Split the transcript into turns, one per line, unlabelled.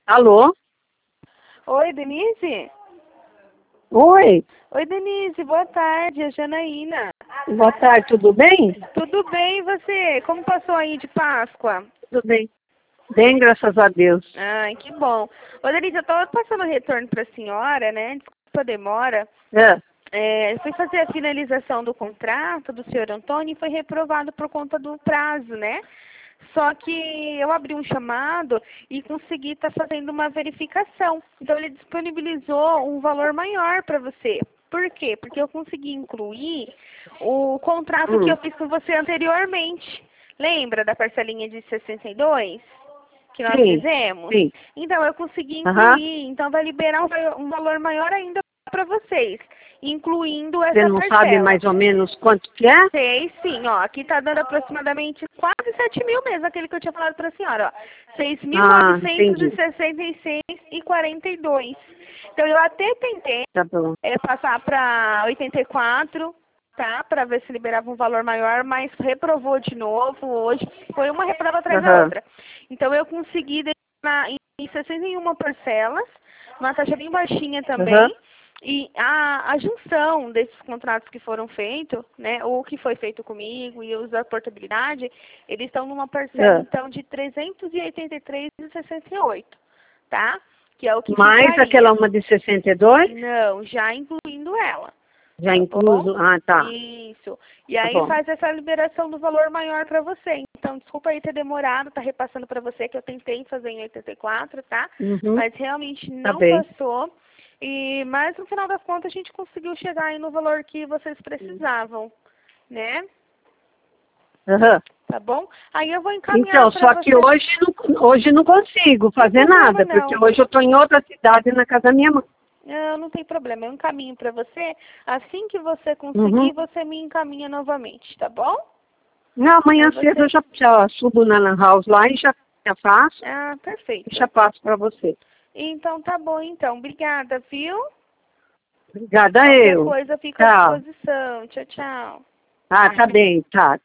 Alô?
Oi, Denise?
Oi,
Oi, Denise, boa tarde, é Janaína.
boa tarde, tudo bem?
Tudo bem, e você? Como passou aí de Páscoa?
Tudo bem. Bem, graças a Deus.
Ai, que bom. Ô, Denise, eu tô passando retorno pra senhora, né? Desculpa a demora.
É.
Eu fui fazer a finalização do contrato do senhor Antônio e foi reprovado por conta do prazo, né? Só que eu abri um chamado e consegui estar fazendo uma verificação. Então, ele disponibilizou um valor maior para você. Por quê? Porque eu consegui incluir o contrato que eu fiz com você anteriormente. Lembra da parcelinha de 62 que nós
Sim,
fizemos?
sim.
Então, eu consegui
Aham.
incluir. Então, vai liberar um valor maior ainda para vocês, incluindo
Você
essa
não sabe
parcela.
mais ou menos quanto que é?
Sei sim, ó. Aqui tá dando aproximadamente quase 7 mil mesmo, aquele que eu tinha falado pra senhora, ó. Seis mil
Ah,
novecentos e
entendi.
sessenta e seis e 42. Então eu até tentei
Tá bom.
passar pra 84, tá? Pra ver se liberava um valor maior, mas reprovou de novo. Hoje foi uma reprova atrás da
Aham.
outra. Então eu consegui deixar em 61 parcelas, uma taxa bem baixinha
Aham.
também. E a junção desses contratos que foram feitos, né, ou que foi feito comigo e os da portabilidade, eles estão numa parcela,
É.
então, de 383,68, tá? Que é o que
Mais aquela
ficaria.
uma de 62?
Não, já incluindo ela,
Já
tá bom?
incluso? Ah, tá.
Isso. E
Tá
aí
bom.
faz essa liberação do valor maior para você. Então, desculpa aí ter demorado, tá repassando para você que eu tentei fazer em 84, tá?
Uhum.
Mas realmente
Tá
não
bem.
passou. Mas no final das contas a gente conseguiu chegar aí no valor que vocês precisavam, né?
Aham.
Tá bom? Aí eu vou encaminhar
Então,
para
só que
você.
hoje não consigo
Tem
fazer
problema
nada, porque
não.
hoje eu estou em outra cidade na casa da minha mãe.
Não, não tem problema. Eu encaminho para você. Assim que você
Uhum.
conseguir, você me encaminha novamente, tá bom?
Não,
Aí
amanhã cedo
você.
eu já subo na Lan House lá e já faço
Ah,
e
perfeito.
já passo para você.
Então tá bom, então. Obrigada, viu?
Obrigada
Qualquer
eu.
coisa fica à
Tchau.
disposição. Tchau, tchau.
Ah, tá bem, tá.